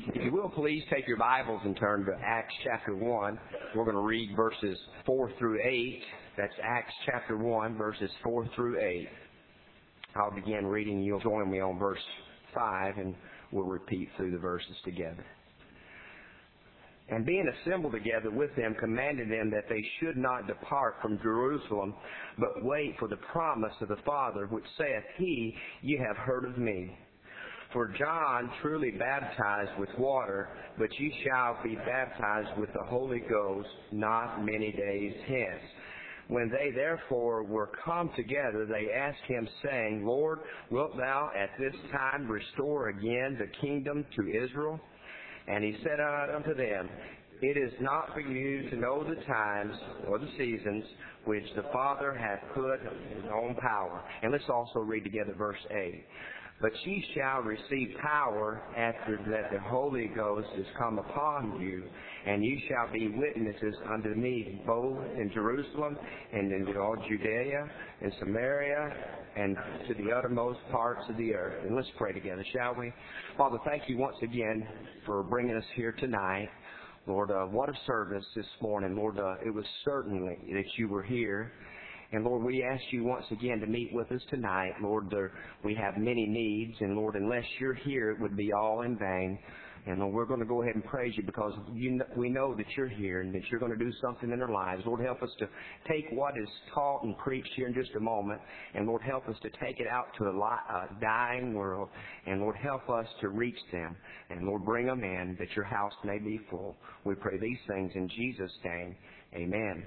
If you will, please take your Bibles and turn to Acts chapter 1. We're going to read verses 4 through 8. That's Acts chapter 1, verses 4 through 8. I'll begin reading. You'll join me on verse 5, and we'll repeat through the verses together. And being assembled together with them, commanded them that they should not depart from Jerusalem, but wait for the promise of the Father, which saith he, Ye have heard of me. For John truly baptized with water, but ye shall be baptized with the Holy Ghost not many days hence. When they therefore were come together, they asked him, saying, Lord, wilt thou at this time restore again the kingdom to Israel? And he said unto them, It is not for you to know the times or the seasons which the Father hath put in his own power. And let's also read together verse 8. But ye shall receive power after that the Holy Ghost is come upon you, and ye shall be witnesses unto me both in Jerusalem and in all Judea and Samaria and to the uttermost parts of the earth. And let's pray together, shall we? Father, thank you once again for bringing us here tonight. Lord, what a service this morning. Lord, it was certainly that you were here. And Lord, we ask you once again to meet with us tonight. Lord, we have many needs, and Lord, unless you're here, it would be all in vain. And Lord, we're going to go ahead and praise you because we know that you're here and that you're going to do something in our lives. Lord, help us to take what is taught and preached here in just a moment, and Lord, help us to take it out to a dying world, and Lord, help us to reach them, and Lord, bring them in that your house may be full. We pray these things in Jesus' name. Amen.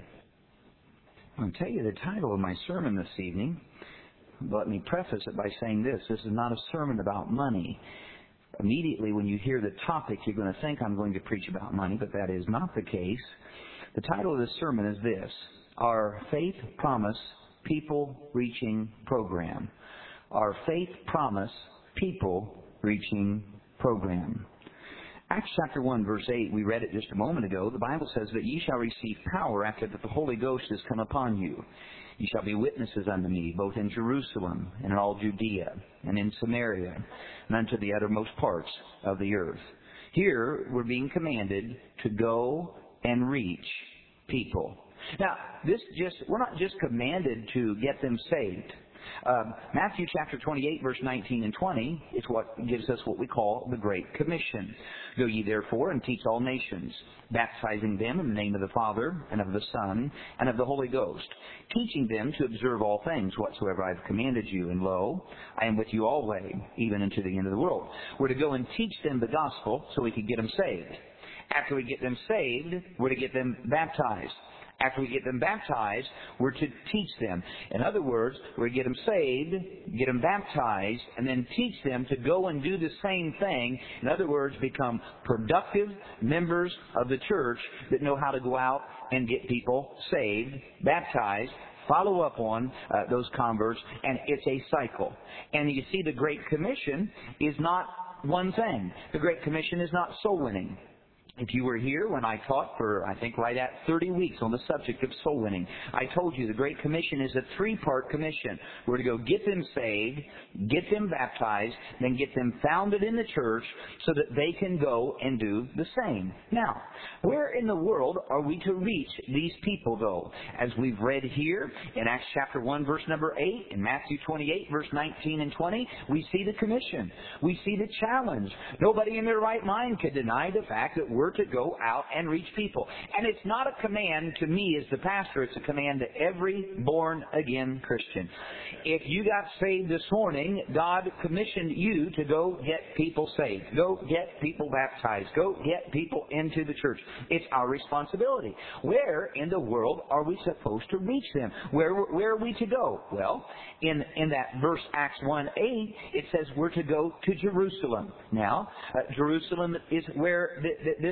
I'll tell you the title of my sermon this evening. Let me preface it by saying this. This is not a sermon about money. Immediately when you hear the topic, you're going to think I'm going to preach about money, but that is not the case. The title of this sermon is this: Our Faith Promise People Reaching Program. Our Faith Promise People Reaching Program. Acts chapter 1, verse 8, we read it just a moment ago. The Bible says that ye shall receive power after that the Holy Ghost is come upon you. Ye shall be witnesses unto me, both in Jerusalem and in all Judea and in Samaria and unto the uttermost parts of the earth. Here, we're being commanded to go and reach people. Now, we're not just commanded to get them saved. Matthew chapter 28, verse 19 and 20 is what gives us what we call the Great Commission. Go ye therefore and teach all nations, baptizing them in the name of the Father and of the Son and of the Holy Ghost, teaching them to observe all things whatsoever I have commanded you. And lo, I am with you always, even unto the end of the world. We're to go and teach them the gospel so we can get them saved. After we get them saved, we're to get them baptized. After we get them baptized, we're to teach them. In other words, we're to get them saved, get them baptized, and then teach them to go and do the same thing. In other words, become productive members of the church that know how to go out and get people saved, baptized, follow up on those converts, and it's a cycle. And you see, the Great Commission is not one thing. The Great Commission is not soul winning. If you were here when I taught for, I think, right at 30 weeks on the subject of soul winning, I told you the Great Commission is a three-part commission. We're to go get them saved, get them baptized, then get them founded in the church so that they can go and do the same. Now, where in the world are we to reach these people, though? As we've read here in Acts chapter 1, verse number 8, in Matthew 28, verse 19 and 20, we see the commission. We see the challenge. Nobody in their right mind could deny the fact that we're to go out and reach people. And it's not a command to me as the pastor, it's a command to every born-again Christian. If you got saved this morning, God commissioned you to go get people saved. Go get people baptized. Go get people into the church. It's our responsibility. Where in the world are we supposed to reach them? Where are we to go? Well, in that verse Acts 1:8, it says we're to go to Jerusalem. Now, Jerusalem is where this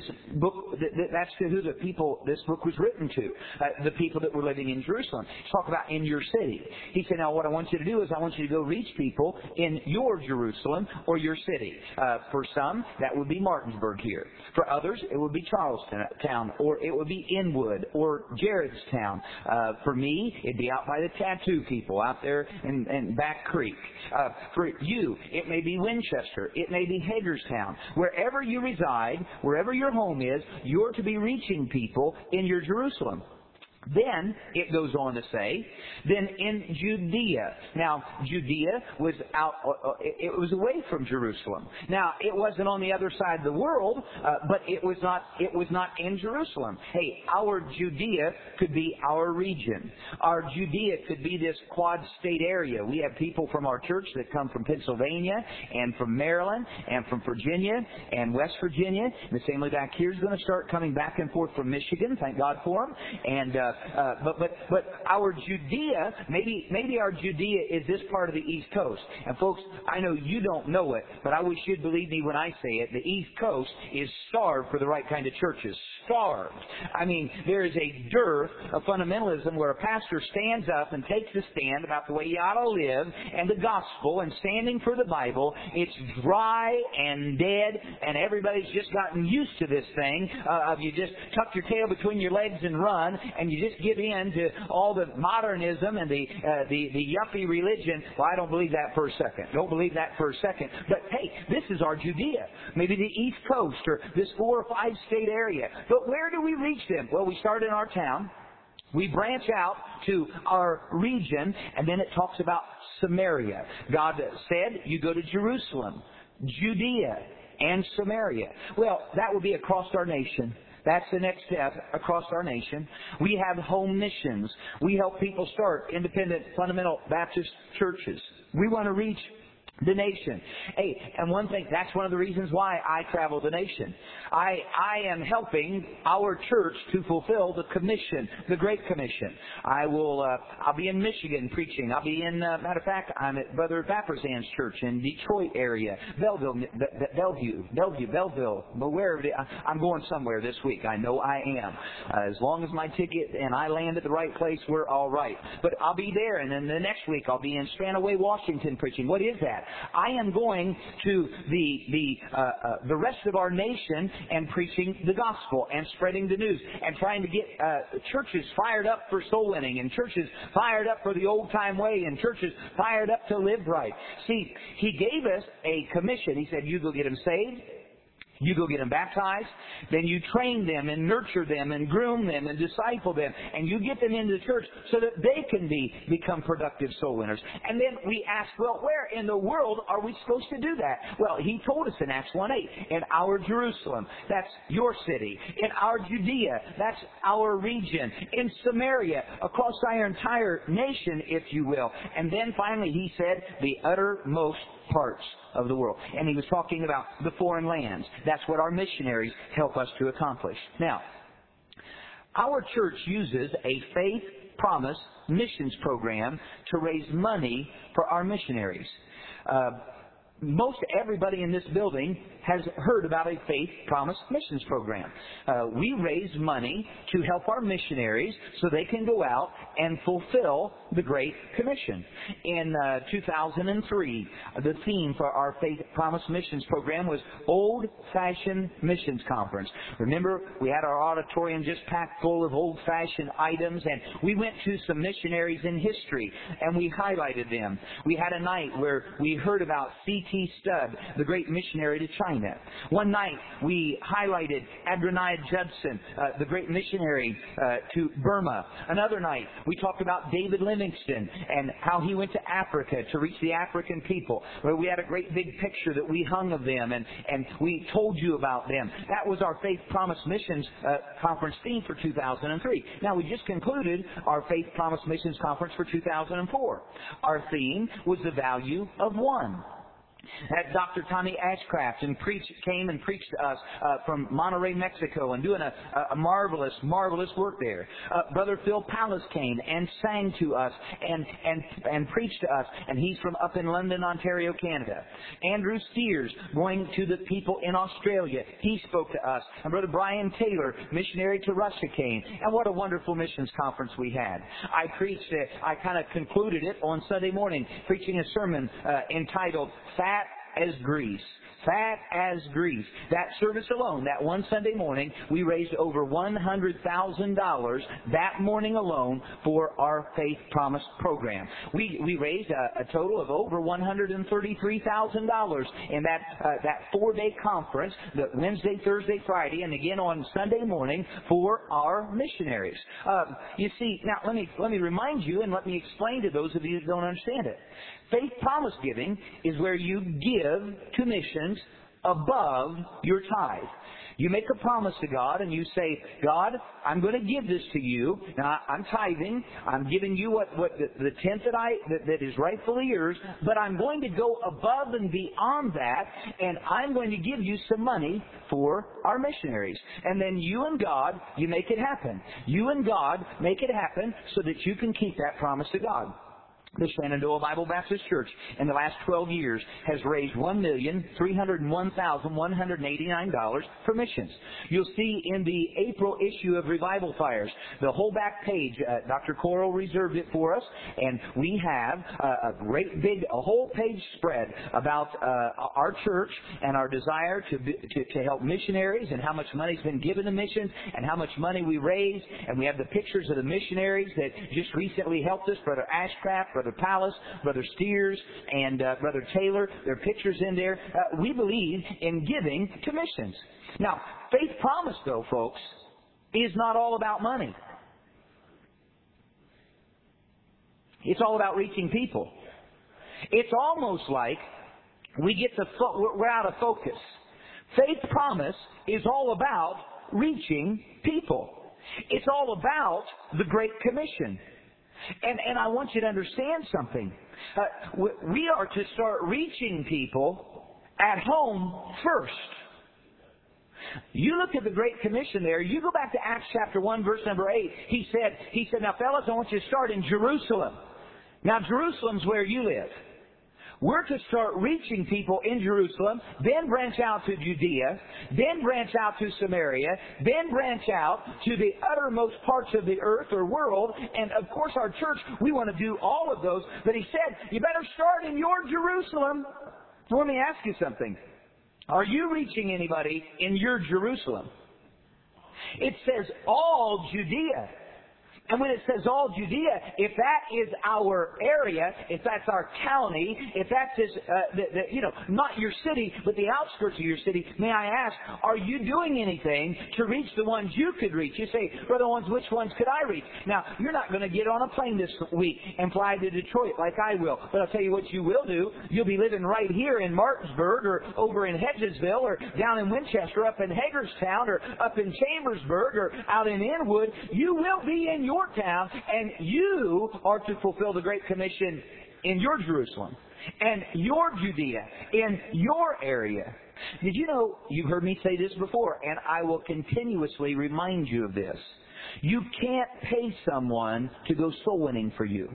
book, that's to who the people this book was written to, the people that were living in Jerusalem. Talk about in your city. He said, now what I want you to do is I want you to go reach people in your Jerusalem or your city. For some, that would be Martinsburg here. For others, it would be Charlestown, or it would be Inwood, or Jaredstown. For me, it'd be out by the tattoo people out there in Back Creek. For you, it may be Winchester. It may be Hagerstown. Wherever you reside, wherever your home is, you're to be reaching people in your Jerusalem. Then, it goes on to say, then in Judea. Now, Judea was it was away from Jerusalem. Now, it wasn't on the other side of the world, but it was not in Jerusalem. Hey, our Judea could be our region. Our Judea could be this quad state area. We have people from our church that come from Pennsylvania and from Maryland and from Virginia and West Virginia. And the family back here is going to start coming back and forth from Michigan. Thank God for them. And but our Judea, maybe our Judea is this part of the East Coast. And folks, I know you don't know it, but I wish you'd believe me when I say it. The East Coast is starved for the right kind of churches. Starved. I mean, there is a dearth of fundamentalism where a pastor stands up and takes a stand about the way you ought to live and the gospel and standing for the Bible. It's dry and dead, and everybody's just gotten used to this thing of you just tuck your tail between your legs and run, and you just give in to all the modernism and the yuppie religion. Well, I don't believe that for a second. Don't believe that for a second. But hey, this is our Judea. Maybe the East Coast or this 4 or 5 state area. But where do we reach them? Well, we start in our town. We branch out to our region, and then it talks about Samaria. God said, you go to Jerusalem, Judea, and Samaria. Well, that would be across our nation. That's the next step across our nation. We have home missions. We help people start independent fundamental Baptist churches. We want to reach the nation. Hey, and one thing, that's one of the reasons why I travel the nation. I am helping our church to fulfill the commission, the Great Commission. I'll be in Michigan preaching. I'll be in, matter of fact, I'm at Brother Vapperzan's church in Detroit area, Belleville, but wherever it is, I'm going somewhere this week. I know I am. As long as my ticket and I land at the right place, we're all right. But I'll be there, and then the next week I'll be in Stranaway, Washington preaching. What is that? I am going to the rest of our nation and preaching the gospel and spreading the news and trying to get churches fired up for soul winning and churches fired up for the old time way and churches fired up to live right. See, He gave us a commission. He said, you go get them saved. You go get them baptized, then you train them and nurture them and groom them and disciple them, and you get them into the church so that they can become productive soul winners. And then we ask, well, where in the world are we supposed to do that? Well, He told us in Acts 1:8, in our Jerusalem, that's your city. In our Judea, that's our region. In Samaria, across our entire nation, if you will. And then finally He said, the uttermost parts of the world. And He was talking about the foreign lands. That's what our missionaries help us to accomplish. Now, our church uses a faith promise missions program to raise money for our missionaries. Most everybody in this building has heard about a Faith Promise Missions Program. We raise money to help our missionaries so they can go out and fulfill the Great Commission. In 2003, the theme for our Faith Promise Missions Program was Old-Fashioned Missions Conference. Remember, we had our auditorium just packed full of old-fashioned items, and we went to some missionaries in history, and we highlighted them. We had a night where we heard about C.T. Studd, the great missionary to China. One night, we highlighted Adoniram Judson, the great missionary to Burma. Another night, we talked about David Livingstone and how he went to Africa to reach the African people. Where we had a great big picture that we hung of them, and we told you about them. That was our Faith Promise Missions Conference theme for 2003. Now, we just concluded our Faith Promise Missions Conference for 2004. Our theme was the value of one. Dr. Tommy Ashcraft came and preached to us from Monterrey, Mexico, and doing a marvelous, marvelous work there. Brother Phil Pallas came and sang to us and preached to us, and he's from up in London, Ontario, Canada. Andrew Steers going to the people in Australia. He spoke to us. And Brother Brian Taylor, missionary to Russia, came. And what a wonderful missions conference we had. I kind of concluded it on Sunday morning, preaching a sermon entitled Fat as Grease. Fat as grease. That service alone, that one Sunday morning, we raised over $100,000 that morning alone for our Faith Promise program. We raised a total of over $133,000 in that 4-day conference, the Wednesday, Thursday, Friday, and again on Sunday morning for our missionaries. You see, now let me remind you and let me explain to those of you who don't understand it. Faith Promise giving is where you give to missions above your tithe. You make a promise to God and you say, God, I'm going to give this to you. Now, I'm tithing. I'm giving you what the tenth that is rightfully yours, but I'm going to go above and beyond that, and I'm going to give you some money for our missionaries. And then you and God, you make it happen. You and God make it happen so that you can keep that promise to God. The Shenandoah Bible Baptist Church in the last 12 years has raised $1,301,189 for missions. You'll see in the April issue of Revival Fires, the whole back page, Dr. Coral reserved it for us, and we have a whole page spread about our church and our desire to help missionaries and how much money's been given to missions and how much money we raise, and we have the pictures of the missionaries that just recently helped us, Brother Ashcraft, Brother Pallas, Brother Steers, and Brother Taylor. There are pictures in there. We believe in giving to missions. Now, Faith Promise, though, folks, is not all about money. It's all about reaching people. It's almost like we're out of focus. Faith Promise is all about reaching people. It's all about the Great Commission. And I want you to understand something. We are to start reaching people at home first. You look at the Great Commission there. You go back to Acts chapter 1, verse number 8. He said, now fellas, I want you to start in Jerusalem. Now, Jerusalem's where you live. We're to start reaching people in Jerusalem, then branch out to Judea, then branch out to Samaria, then branch out to the uttermost parts of the earth or world. And of course our church, we want to do all of those. But he said, you better start in your Jerusalem. So let me ask you something. Are you reaching anybody in your Jerusalem? It says all Judea. And when it says all Judea, if that is our area, if that's our county, if that's not your city, but the outskirts of your city, may I ask, are you doing anything to reach the ones you could reach? You say, Brother Owens, which ones could I reach? Now, you're not going to get on a plane this week and fly to Detroit like I will. But I'll tell you what you will do. You'll be living right here in Martinsburg or over in Hedgesville or down in Winchester, up in Hagerstown or up in Chambersburg or out in Inwood. You will be in your town, and you are to fulfill the Great Commission in your Jerusalem and your Judea, in your area. Did you know, you've heard me say this before, and I will continuously remind you of this. You can't pay someone to go soul winning for you.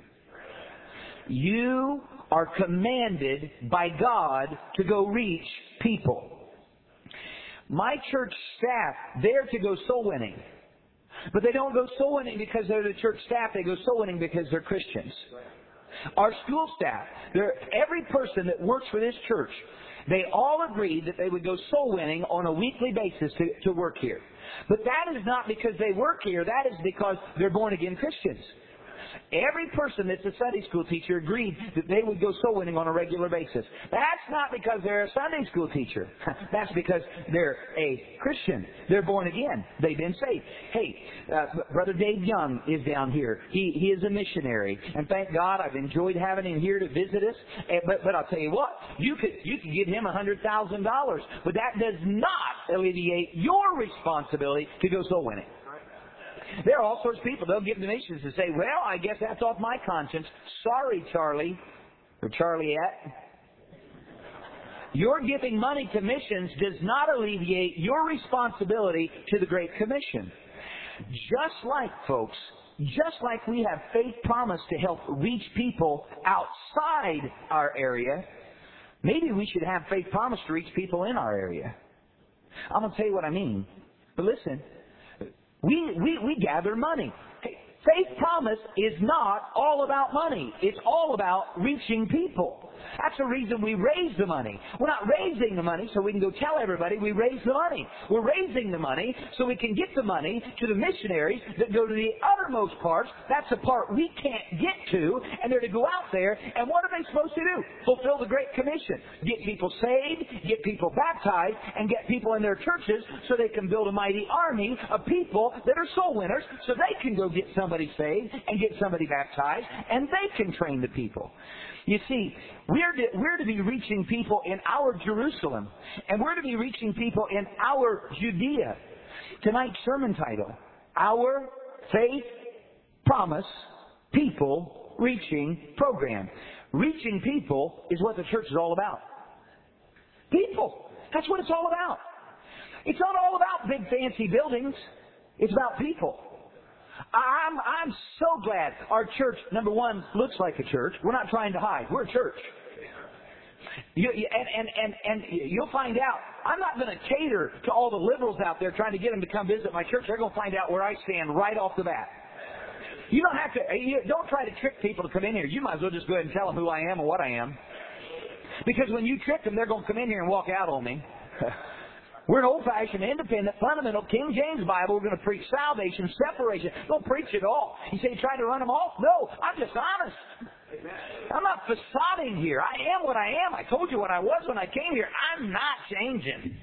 You are commanded by God to go reach people. My church staff, they're to go soul winning. But they don't go soul winning because they're the church staff. They go soul winning because they're Christians. Our school staff, every person that works for this church, they all agreed that they would go soul winning on a weekly basis to work here. But that is not because they work here. That is because they're born again Christians. Every person that's a Sunday school teacher agreed that they would go soul winning on a regular basis. That's not because they're a Sunday school teacher. That's because they're a Christian. They're born again. They've been saved. Hey, Brother Dave Young is down here. He is a missionary. And thank God I've enjoyed having him here to visit us. But I'll tell you what, you could give him $100,000. But that does not alleviate your responsibility to go soul winning. There are all sorts of people. They'll give donations and say, well, I guess that's off my conscience. Sorry, Charlie. Or Charliette. your giving money to missions does not alleviate your responsibility to the Great Commission. Just like, folks, just like we have faith promise to help reach people outside our area, maybe we should have faith promise to reach people in our area. I'm going to tell you what I mean. But listen, we gather money. Hey, faith promise is not all about money. It's all about reaching people. That's the reason we raise the money. We're not raising the money so we can go tell everybody we raised the money. We're raising the money so we can get the money to the missionaries that go to the uttermost parts. That's the part we can't get to, and they're to go out there, and what are they supposed to do? Fulfill the Great Commission. Get people saved, get people baptized, and get people in their churches so they can build a mighty army of people that are soul winners so they can go get somebody saved and get somebody baptized, and they can train the people. You see, we're to be reaching people in our Jerusalem, and we're to be reaching people in our Judea. Tonight's sermon title, Our Faith Promise People Reaching Program. Reaching people is what the church is all about. People. That's what it's all about. It's not all about big fancy buildings. It's about people. I'm so glad our church, number one, looks like a church. We're not trying to hide. We're a church. And you'll find out, I'm not going to cater to all the liberals out there trying to get them to come visit my church. They're going to find out where I stand right off the bat. You don't have to, don't try to trick people to come in here. You might as well just go ahead and tell them who I am and what I am. Because when you trick them, they're going to come in here and walk out on me. We're an old-fashioned, independent, fundamental, King James Bible. We're going to preach salvation, separation. Don't preach it all. You say, try to run them off? No, I'm just honest. I'm not facading here. I am what I am. I told you what I was when I came here. I'm not changing.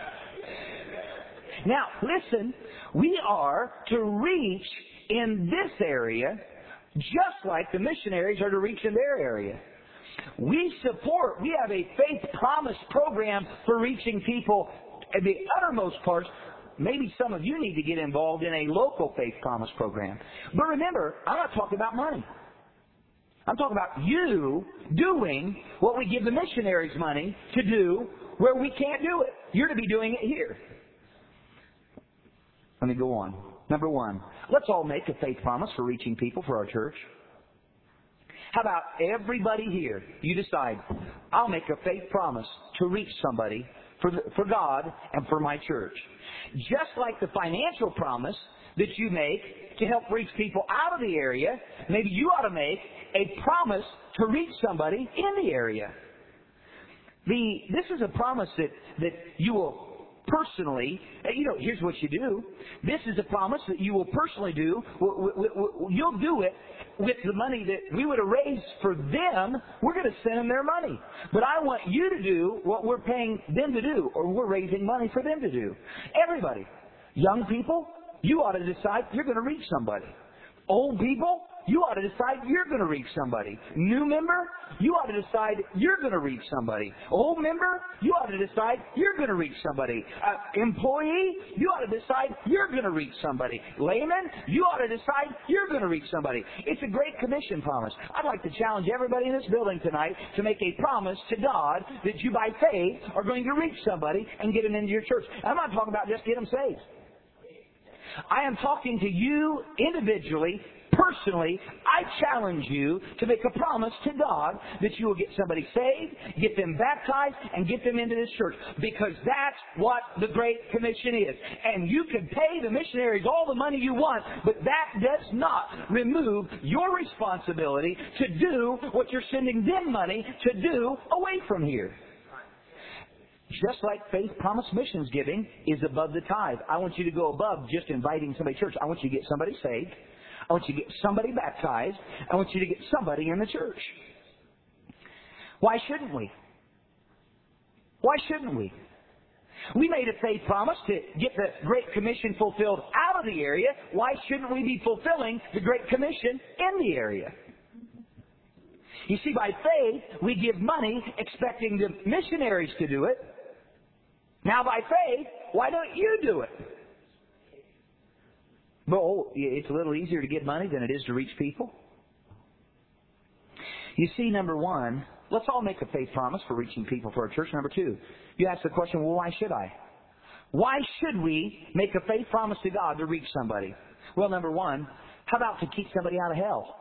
Now, listen, we are to reach in this area just like the missionaries are to reach in their area. We have a faith promise program for reaching people at the uttermost parts. Maybe some of you need to get involved in a local faith promise program. But remember, I'm not talking about money. I'm talking about you doing what we give the missionaries money to do where we can't do it. You're to be doing it here. Let me go on. Number one, let's all make a faith promise for reaching people for our church. How about everybody here, you decide, I'll make a faith promise to reach somebody for God and for my church. Just like the financial promise that you make to help reach people out of the area, maybe you ought to make a promise to reach somebody in the area. This is a promise that you will personally, here's what you do. This is a promise that you will personally do. You'll do it with the money that we would have raised for them. We're going to send them their money. But I want you to do what we're paying them to do, or we're raising money for them to do. Everybody. Young people, you ought to decide you're going to reach somebody. Old people, you ought to decide you're going to reach somebody. New member, you ought to decide you're going to reach somebody. Old member, you ought to decide you're going to reach somebody. Employee, you ought to decide you're going to reach somebody. Layman, you ought to decide you're going to reach somebody. It's a great commission promise. I'd like to challenge everybody in this building tonight to make a promise to God that you by faith are going to reach somebody and get them into your church. I'm not talking about just get them saved. I am talking to you individually, personally. I challenge you to make a promise to God that you will get somebody saved, get them baptized, and get them into this church. Because that's what the Great Commission is. And you can pay the missionaries all the money you want, but that does not remove your responsibility to do what you're sending them money to do away from here. Just like faith promise missions giving is above the tithe. I want you to go above just inviting somebody to church. I want you to get somebody saved. I want you to get somebody baptized. I want you to get somebody in the church. Why shouldn't we? Why shouldn't we? We made a faith promise to get the Great Commission fulfilled out of the area. Why shouldn't we be fulfilling the Great Commission in the area? You see, by faith, we give money expecting the missionaries to do it. Now, by faith, why don't you do it? Well, it's a little easier to give money than it is to reach people. You see, number one, let's all make a faith promise for reaching people for our church. Number 2, you ask the question, well, why should I? Why should we make a faith promise to God to reach somebody? Well, number 1, how about to keep somebody out of hell?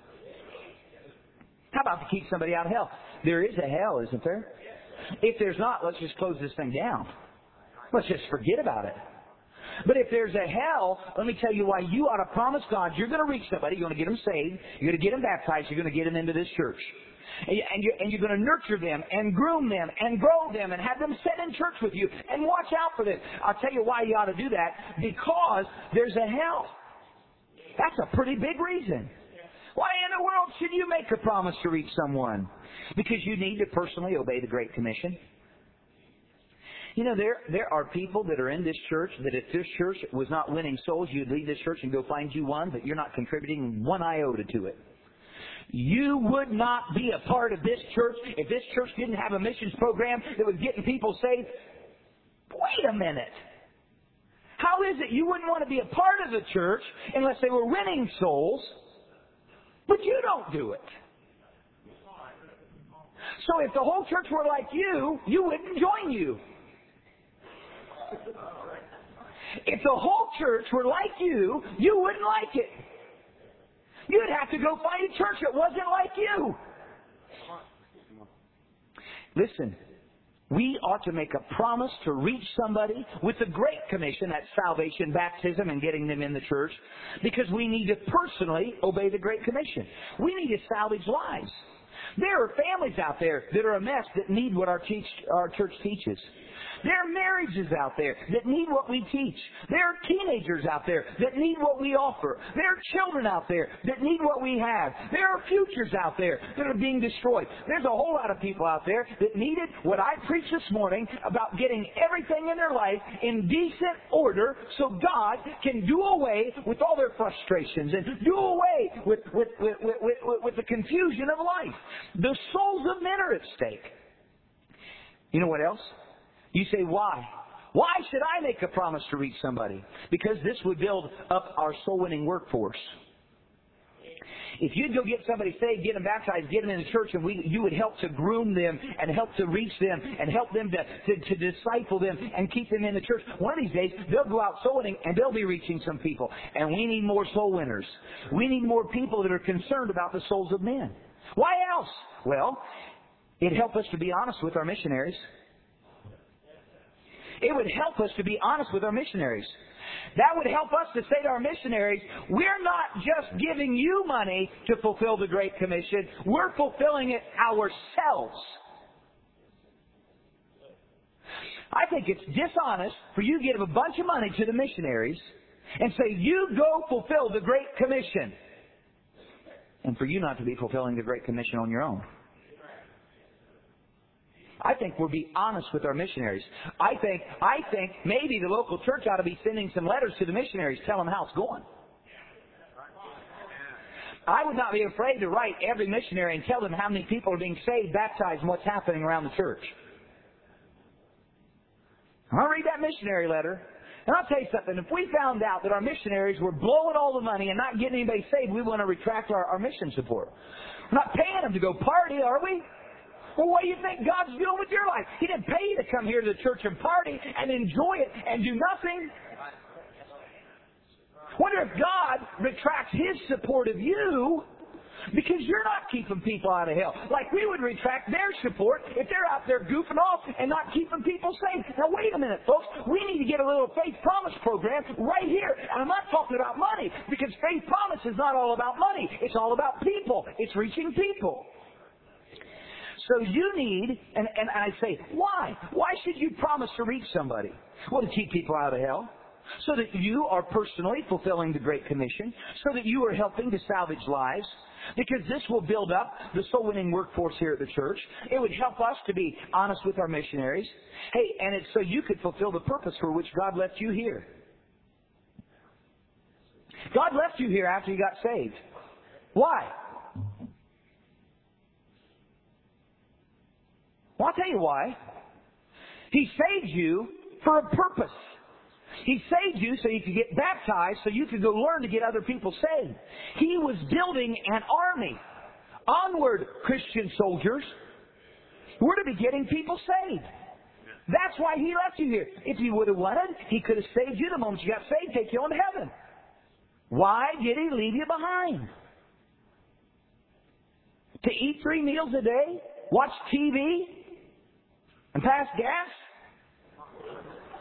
How about to keep somebody out of hell? There is a hell, isn't there? If there's not, let's just close this thing down. Let's just forget about it. But if there's a hell, let me tell you why you ought to promise God you're going to reach somebody, you're going to get them saved, you're going to get them baptized, you're going to get them into this church. And you're going to nurture them and groom them and grow them and have them sit in church with you and watch out for them. I'll tell you why you ought to do that. Because there's a hell. That's a pretty big reason. Why in the world should you make a promise to reach someone? Because you need to personally obey the Great Commission. You know, there are people that are in this church that if this church was not winning souls, you'd leave this church and go find you one, but you're not contributing one iota to it. You would not be a part of this church if this church didn't have a missions program that was getting people saved. Wait a minute. How is it you wouldn't want to be a part of the church unless they were winning souls, but you don't do it? So if the whole church were like you, you wouldn't join you. If the whole church were like you, you wouldn't like it. You'd have to go find a church that wasn't like you. Listen, we ought to make a promise to reach somebody with the Great Commission, that's salvation, baptism, and getting them in the church, because we need to personally obey the Great Commission. We need to salvage lives. There are families out there that are a mess that need what our church teaches. There are marriages out there that need what we teach. There are teenagers out there that need what we offer. There are children out there that need what we have. There are futures out there that are being destroyed. There's a whole lot of people out there that needed what I preached this morning about getting everything in their life in decent order so God can do away with all their frustrations and do away with the confusion of life. The souls of men are at stake. You know what else? You say, why? Why should I make a promise to reach somebody? Because this would build up our soul-winning workforce. If you'd go get somebody saved, get them baptized, get them in the church, and you would help to groom them and help to reach them and help them to disciple them and keep them in the church, one of these days they'll go out soul winning and they'll be reaching some people. And we need more soul winners. We need more people that are concerned about the souls of men. Why else? Well, it'd help us to be honest with our missionaries. It would help us to be honest with our missionaries. That would help us to say to our missionaries, we're not just giving you money to fulfill the Great Commission, we're fulfilling it ourselves. I think it's dishonest for you to give a bunch of money to the missionaries and say, you go fulfill the Great Commission, and for you not to be fulfilling the Great Commission on your own. I think we'll be honest with our missionaries. I think maybe the local church ought to be sending some letters to the missionaries telling them how it's going. I would not be afraid to write every missionary and tell them how many people are being saved, baptized, and what's happening around the church. I'll read that missionary letter, and I'll tell you something. If we found out that our missionaries were blowing all the money and not getting anybody saved, we want to retract our mission support. We're not paying them to go party, are we? Well, what do you think God's doing with your life? He didn't pay you to come here to the church and party and enjoy it and do nothing. Wonder if God retracts His support of you because you're not keeping people out of hell. Like we would retract their support if they're out there goofing off and not keeping people safe. Now, wait a minute, folks. We need to get a little faith promise program right here. And I'm not talking about money because faith promise is not all about money. It's all about people. It's reaching people. So you need, and I say, why? Why should you promise to reach somebody? Well, to keep people out of hell. So that you are personally fulfilling the Great Commission. So that you are helping to salvage lives. Because this will build up the soul-winning workforce here at the church. It would help us to be honest with our missionaries. Hey, and it's so you could fulfill the purpose for which God left you here. God left you here after you got saved. Why? Well, I'll tell you why. He saved you for a purpose. He saved you so you could get baptized, so you could go learn to get other people saved. He was building an army. Onward, Christian soldiers. We're to be getting people saved. That's why He left you here. If He would have wanted, He could have saved you the moment you got saved, take you on to heaven. Why did He leave you behind? To eat 3 meals a day? Watch TV? And pass gas?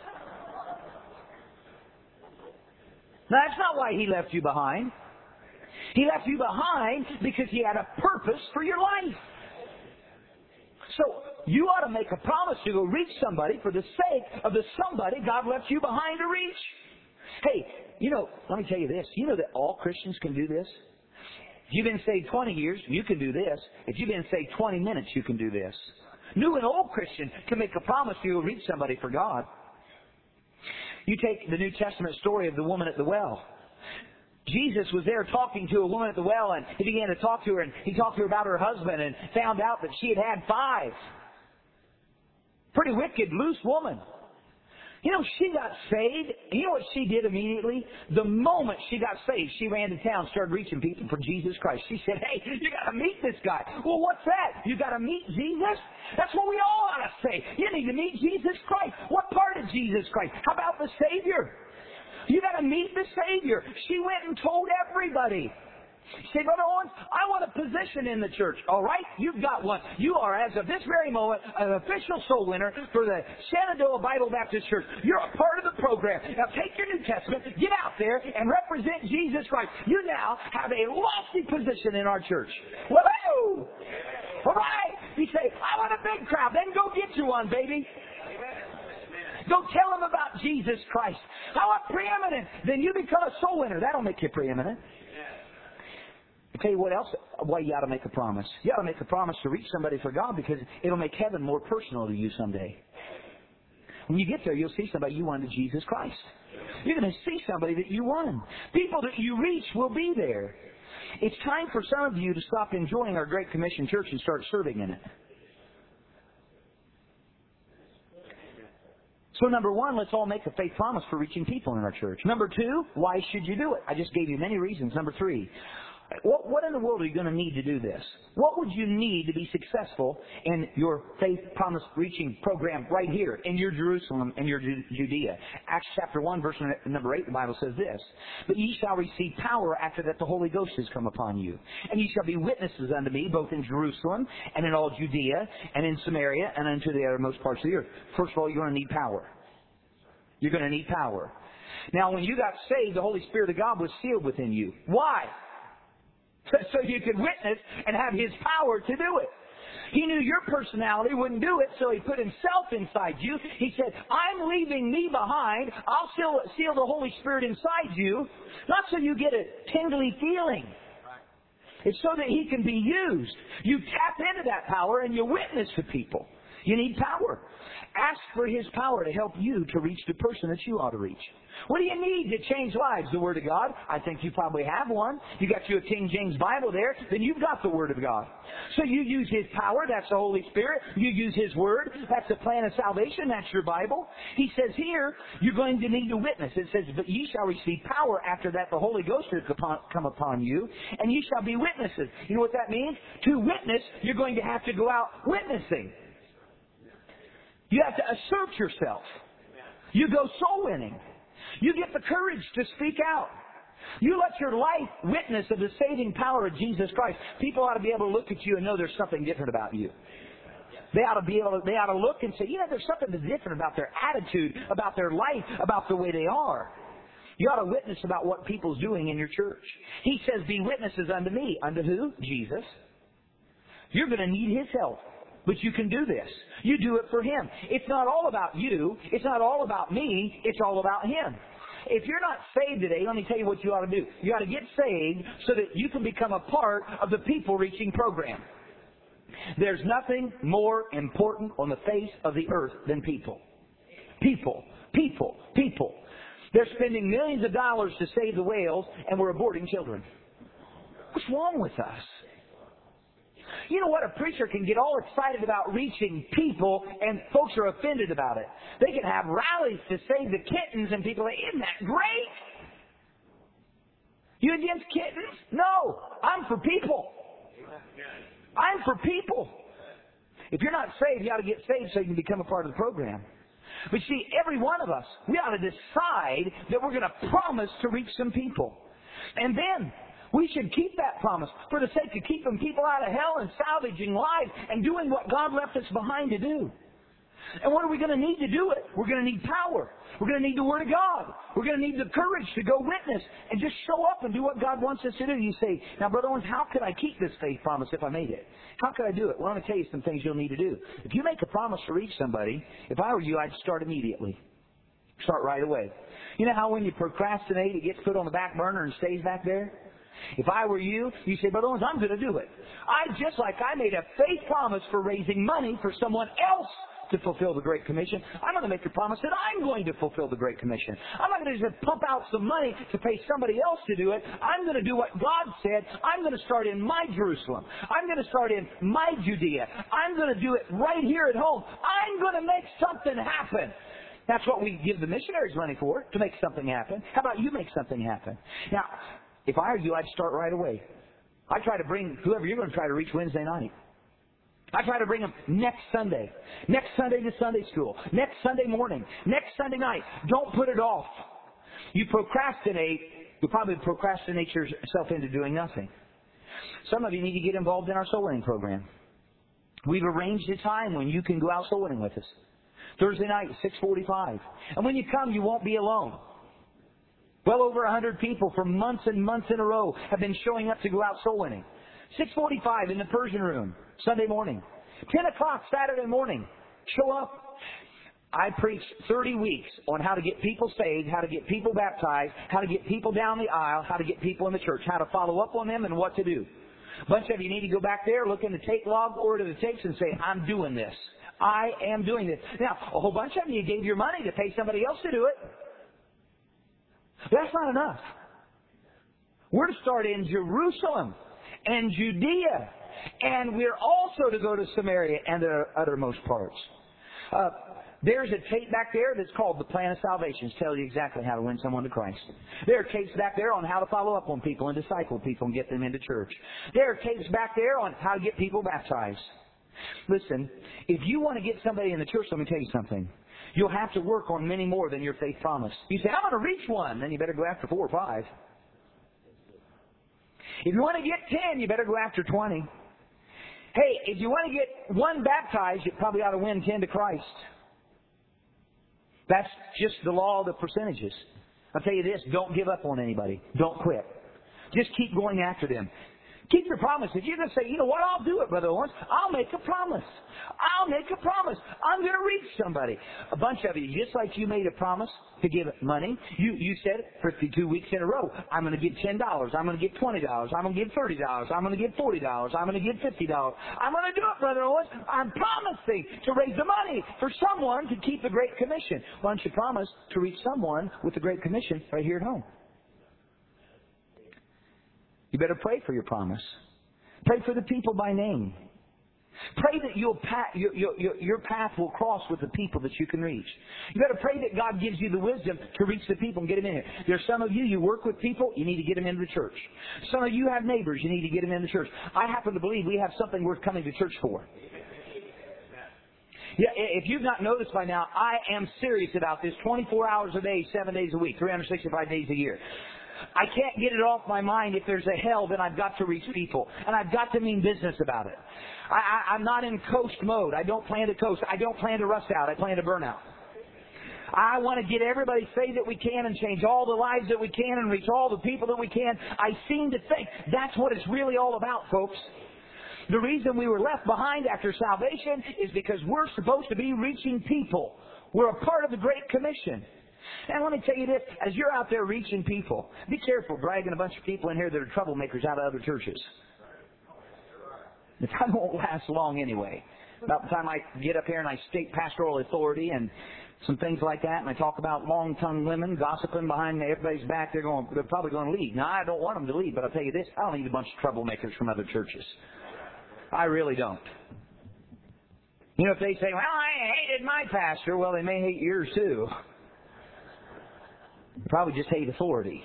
No, that's not why He left you behind. He left you behind because He had a purpose for your life. So, you ought to make a promise to go reach somebody for the sake of the somebody God left you behind to reach. Hey, let me tell you this. You know that all Christians can do this? If you've been saved 20 years, you can do this. If you've been saved 20 minutes, you can do this. New and old Christians can make a promise to go reach somebody for God. You take the New Testament story of the woman at the well. Jesus was there talking to a woman at the well, and He began to talk to her, and He talked to her about her husband and found out that she had had 5. Pretty wicked, loose woman. She got saved. You know what she did immediately? The moment she got saved, she ran to town, started reaching people for Jesus Christ. She said, hey, you got to meet this guy. Well, what's that? You got to meet Jesus? That's what we all ought to say. You need to meet Jesus Christ. What part of Jesus Christ? How about the Savior? You got to meet the Savior. She went and told everybody. She said, Brother Owens, I want a position in the church. All right, you've got one. You are, as of this very moment, an official soul winner for the Shenandoah Bible Baptist Church. You're a part of the program. Now take your New Testament, get out there, and represent Jesus Christ. You now have a lofty position in our church. Woo! All right. You say, I want a big crowd. Then go get you one, baby. Go tell them about Jesus Christ. I want preeminent. Then you become a soul winner. That'll make you preeminent. I'll tell you what else, why you ought to make a promise. You ought to make a promise to reach somebody for God because it'll make heaven more personal to you someday. When you get there, you'll see somebody you won to Jesus Christ. You're going to see somebody that you won. People that you reach will be there. It's time for some of you to stop enjoying our Great Commission Church and start serving in it. So number 1, let's all make a faith promise for reaching people in our church. Number 2, why should you do it? I just gave you many reasons. Number 3, what in the world are you going to need to do this? What would you need to be successful in your faith promise reaching program right here in your Jerusalem and your Judea? Acts chapter 1 verse number 8, the Bible says this, But ye shall receive power after that the Holy Ghost has come upon you. And ye shall be witnesses unto me both in Jerusalem and in all Judea and in Samaria and unto the uttermost parts of the earth. First of all, you're going to need power. You're going to need power. Now, when you got saved, the Holy Spirit of God was sealed within you. Why? So you could witness and have His power to do it. He knew your personality wouldn't do it, so He put Himself inside you. He said, I'm leaving me behind. I'll seal the Holy Spirit inside you, not so you get a tingly feeling. It's so that He can be used. You tap into that power and you witness to people. You need power. Ask for His power to help you to reach the person that you ought to reach. What do you need to change lives? The Word of God? I think you probably have one. You got you a King James Bible there, then you've got the Word of God. So you use His power, that's the Holy Spirit. You use His Word, that's the plan of salvation, that's your Bible. He says here, you're going to need to witness. It says, But ye shall receive power after that the Holy Ghost has come upon you, and ye shall be witnesses. You know what that means? To witness, you're going to have to go out witnessing. You have to assert yourself. You go soul winning. You get the courage to speak out. You let your life witness of the saving power of Jesus Christ. People ought to be able to look at you and know there's something different about you. They ought to look and say, there's something different about their attitude, about their life, about the way they are. You ought to witness about what people's doing in your church. He says, be witnesses unto me. Unto who? Jesus. You're going to need His help. But you can do this. You do it for Him. It's not all about you. It's not all about me. It's all about Him. If you're not saved today, let me tell you what you ought to do. You ought to get saved so that you can become a part of the people reaching program. There's nothing more important on the face of the earth than people. People. People. People. They're spending millions of dollars to save the whales, and we're aborting children. What's wrong with us? You know what? A preacher can get all excited about reaching people and folks are offended about it. They can have rallies to save the kittens and people say, isn't that great? You against kittens? No. I'm for people. I'm for people. If you're not saved, you ought to get saved so you can become a part of the program. But see, every one of us, we ought to decide that we're going to promise to reach some people. And then we should keep that promise for the sake of keeping people out of hell and salvaging lives and doing what God left us behind to do. And what are we going to need to do it? We're going to need power. We're going to need the Word of God. We're going to need the courage to go witness and just show up and do what God wants us to do. You say, now, Brother Owens, how can I keep this faith promise if I made it? How can I do it? Well, I'm going to tell you some things you'll need to do. If you make a promise to reach somebody, if I were you, I'd start immediately. Start right away. You know how when you procrastinate, it gets put on the back burner and stays back there? If I were you, you say, Brother Owens, I'm going to do it. Just like I made a faith promise for raising money for someone else to fulfill the Great Commission, I'm going to make a promise that I'm going to fulfill the Great Commission. I'm not going to just pump out some money to pay somebody else to do it. I'm going to do what God said. I'm going to start in my Jerusalem. I'm going to start in my Judea. I'm going to do it right here at home. I'm going to make something happen. That's what we give the missionaries money for, to make something happen. How about you make something happen? Now, if I were you, I'd start right away. I'd try to bring whoever you're going to try to reach Wednesday night. I try to bring them next Sunday to Sunday school, next Sunday morning, next Sunday night. Don't put it off. You procrastinate, you'll probably procrastinate yourself into doing nothing. Some of you need to get involved in our soul winning program. We've arranged a time when you can go out soul winning with us. Thursday night, 6:45. And when you come, you won't be alone. Well over 100 people for months and months in a row have been showing up to go out soul winning. 6:45 in the Persian room, Sunday morning. 10 o'clock Saturday morning. Show up. I preached 30 weeks on how to get people saved, how to get people baptized, how to get people down the aisle, how to get people in the church, how to follow up on them, and what to do. A bunch of you need to go back there, look in the tape log or to the tapes and say, I'm doing this. I am doing this. Now, a whole bunch of you gave your money to pay somebody else to do it. That's not enough. We're to start in Jerusalem and Judea, and we're also to go to Samaria and the uttermost parts. There's a tape back there that's called The Plan of Salvation. It tells you exactly how to win someone to Christ. There are tapes back there on how to follow up on people and disciple people and get them into church. There are tapes back there on how to get people baptized. Listen, if you want to get somebody in the church, let me tell you something. You'll have to work on many more than your faith promise. You say, I'm going to reach one. Then you better go after 4 or 5. If you want to get 10, you better go after 20. Hey, if you want to get 1 baptized, you probably ought to win 10 to Christ. That's just the law of the percentages. I'll tell you this, don't give up on anybody. Don't quit. Just keep going after them. Keep your promise. If you're going to say, you know what, I'll do it, Brother Owens. I'll make a promise. I'll make a promise. I'm going to reach somebody. A bunch of you, just like you made a promise to give money, you said 52 weeks in a row, I'm going to give $10. I'm going to give $20. I'm going to give $30. I'm going to give $40. I'm going to give $50. I'm going to do it, Brother Owens. I'm promising to raise the money for someone to keep the Great Commission. Why don't you promise to reach someone with the Great Commission right here at home? You better pray for your promise. Pray for the people by name. Pray that your path will cross with the people that you can reach. You better pray that God gives you the wisdom to reach the people and get them in here. There's some of you work with people, you need to get them into the church. Some of you have neighbors, you need to get them in the church. I happen to believe we have something worth coming to church for. Yeah, if you've not noticed by now, I am serious about this 24 hours a day, 7 days a week, 365 days a year. I can't get it off my mind. If there's a hell, then I've got to reach people. And I've got to mean business about it. I'm not in coast mode. I don't plan to coast. I don't plan to rust out. I plan to burn out. I want to get everybody saved that we can and change all the lives that we can and reach all the people that we can. I seem to think that's what it's really all about, folks. The reason we were left behind after salvation is because we're supposed to be reaching people. We're a part of the Great Commission. And let me tell you this, as you're out there reaching people, be careful dragging a bunch of people in here that are troublemakers out of other churches. The time won't last long anyway. About the time I get up here and I state pastoral authority and some things like that, and I talk about long-tongued women gossiping behind everybody's back, they're probably going to leave. Now, I don't want them to leave, but I'll tell you this, I don't need a bunch of troublemakers from other churches. I really don't. You know, if they say, well, I hated my pastor, well, they may hate yours too. Probably just hate authority.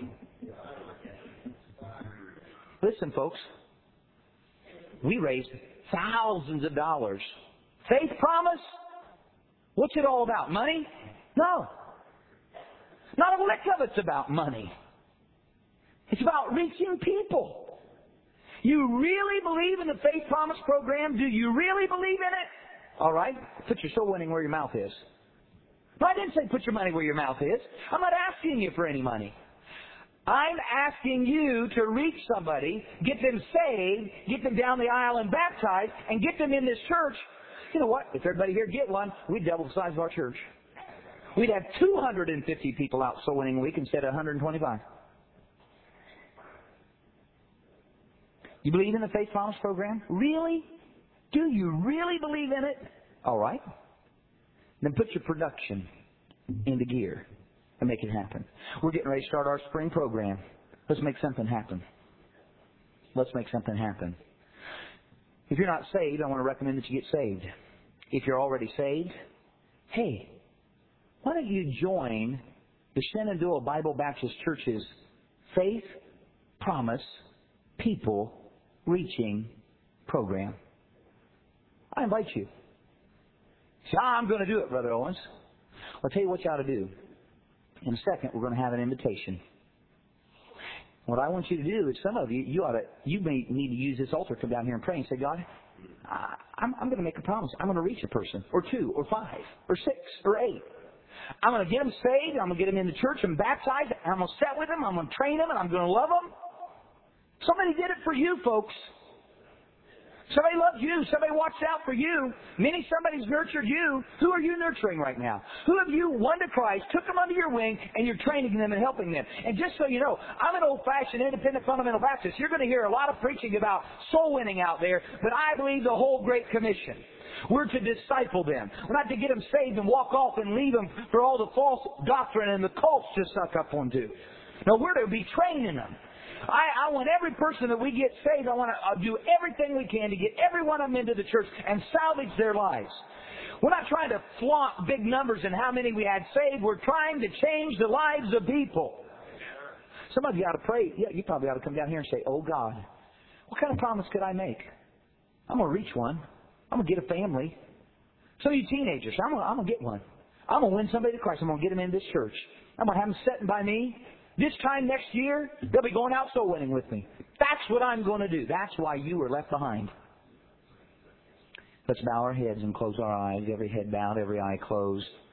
Listen, folks. We raised thousands of dollars Faith promise? What's it all about? Money? No. Not a lick of it's about money. It's about reaching people. You really believe in the Faith Promise program? Do you really believe in it? All right. Put your soul winning where your mouth is. No, I didn't say put your money where your mouth is. I'm not asking you for any money. I'm asking you to reach somebody, get them saved, get them down the aisle and baptized, and get them in this church. You know what? If everybody here get one, we'd double the size of our church. We'd have 250 people out soul winning a week instead of 125. You believe in the Faith Promise program? Really? Do you really believe in it? All right. Then put your production into gear and make it happen. We're getting ready to start our spring program. Let's make something happen. Let's make something happen. If you're not saved, I want to recommend that you get saved. If you're already saved, hey, why don't you join the Shenandoah Bible Baptist Church's Faith Promise People Reaching program? I invite you. Say, I'm going to do it, Brother Owens. I'll tell you what you ought to do. In a second, we're going to have an invitation. What I want you to do is, some of you, you may need to use this altar, come down here and pray and say, God, I'm going to make a promise. I'm going to reach a person, or 2, or 5, or 6, or 8. I'm going to get them saved. I'm going to get them in the church and baptized. I'm going to sit with them. I'm going to train them, and I'm going to love them. Somebody did it for you, folks. Somebody loved you. Somebody watched out for you. Somebody's nurtured you. Who are you nurturing right now? Who have you won to Christ, took them under your wing, and you're training them and helping them? And just so you know, I'm an old-fashioned independent fundamental Baptist. You're going to hear a lot of preaching about soul winning out there, but I believe the whole Great Commission. We're to disciple them. We're not to get them saved and walk off and leave them for all the false doctrine and the cults to suck up onto. No, we're to be training them. I want every person that we get saved, I want to do everything we can to get every one of them into the church and salvage their lives. We're not trying to flaunt big numbers and how many we had saved. We're trying to change the lives of people. Some of you ought to pray. Yeah, you probably ought to come down here and say, oh God, what kind of promise could I make? I'm going to reach one. I'm going to get a family. Some of you teenagers, I'm going to get one. I'm going to win somebody to Christ. I'm going to get them in this church. I'm going to have them sitting by me. This time next year, they'll be going out soul winning with me. That's what I'm going to do. That's why you were left behind. Let's bow our heads and close our eyes. Every head bowed, every eye closed.